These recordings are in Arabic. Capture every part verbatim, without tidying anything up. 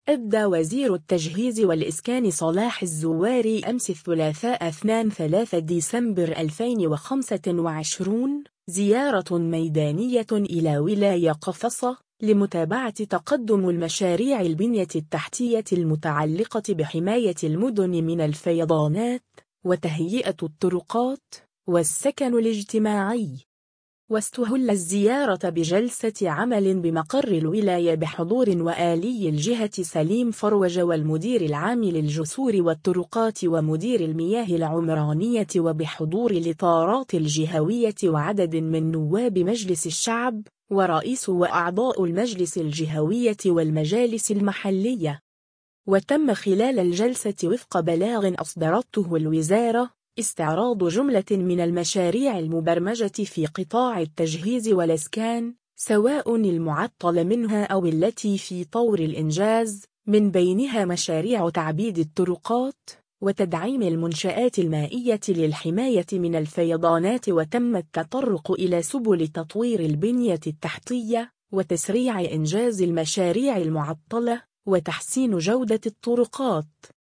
أبدى وزير التجهيز والإسكان صلاح الزواري أمس الثلاثاء اثنين وثلاثين ديسمبر ألفين وخمسة وعشرين زيارة ميدانية إلى ولاية قفصة لمتابعة تقدم المشاريع البنية التحتية المتعلقة بحماية المدن من الفيضانات وتهيئة الطرقات والسكن الاجتماعي. واستهل الزيارة بجلسة عمل بمقر الولاية بحضور وآلي الجهة سليم فروج والمدير العام للجسور والطرقات ومدير المياه العمرانية وبحضور الإطارات الجهوية وعدد من نواب مجلس الشعب ورئيس وأعضاء المجلس الجهوية والمجالس المحلية. وتم خلال الجلسة وفق بلاغ أصدرته الوزارة استعراض جملة من المشاريع المبرمجة في قطاع التجهيز والإسكان سواء المعطل منها أو التي في طور الإنجاز، من بينها مشاريع تعبيد الطرقات وتدعيم المنشآت المائية للحماية من الفيضانات. وتم التطرق إلى سبل تطوير البنية التحتية وتسريع إنجاز المشاريع المعطلة وتحسين جودة الطرقات.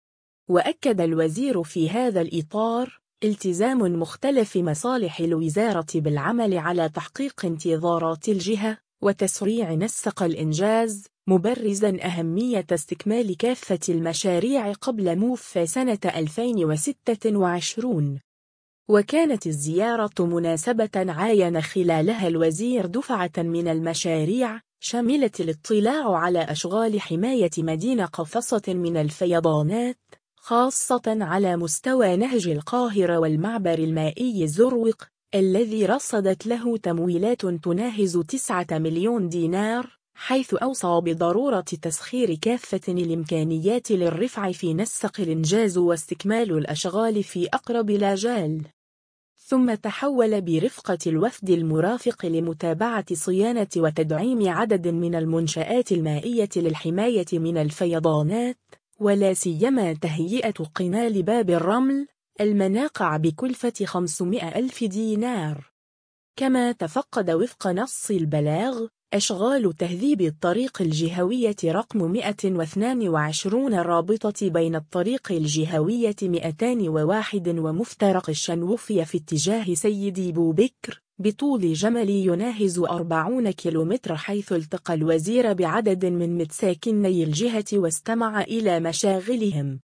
وأكد الوزير في هذا الإطار التزام مختلف مصالح الوزارة بالعمل على تحقيق انتظارات الجهة وتسريع نسق الإنجاز، مبرزاً أهمية استكمال كافة المشاريع قبل موفى سنة ألفين وستة وعشرين. وكانت الزيارة مناسبة عاين خلالها الوزير دفعة من المشاريع شملت الاطلاع على أشغال حماية مدينة قفصة من الفيضانات، خاصة على مستوى نهج القاهرة والمعبر المائي زروق الذي رصدت له تمويلات تناهز تسعة مليون دينار، حيث أوصى بضرورة تسخير كافة الإمكانيات للرفع في نسق الإنجاز واستكمال الأشغال في أقرب الآجال. ثم تحول برفقة الوفد المرافق لمتابعة صيانة وتدعيم عدد من المنشآت المائية للحماية من الفيضانات، ولا سيما تهيئة قنال باب الرمل المناقع بكلفة خمسمائة ألف دينار. كما تفقد وفق نص البلاغ أشغال تهذيب الطريق الجهوية رقم مئة واثنين وعشرين الرابطة بين الطريق الجهوية مئتين وواحد ومفترق الشنوفية في اتجاه سيدي بوبكر بطول جمل يناهز أربعين كيلومتر، حيث التقى الوزير بعدد من متساكني الجهة واستمع إلى مشاغلهم.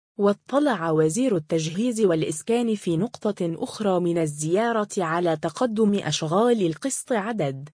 واطلع وزير التجهيز والإسكان في نقطة أخرى من الزيارة على تقدم أشغال القسط عدد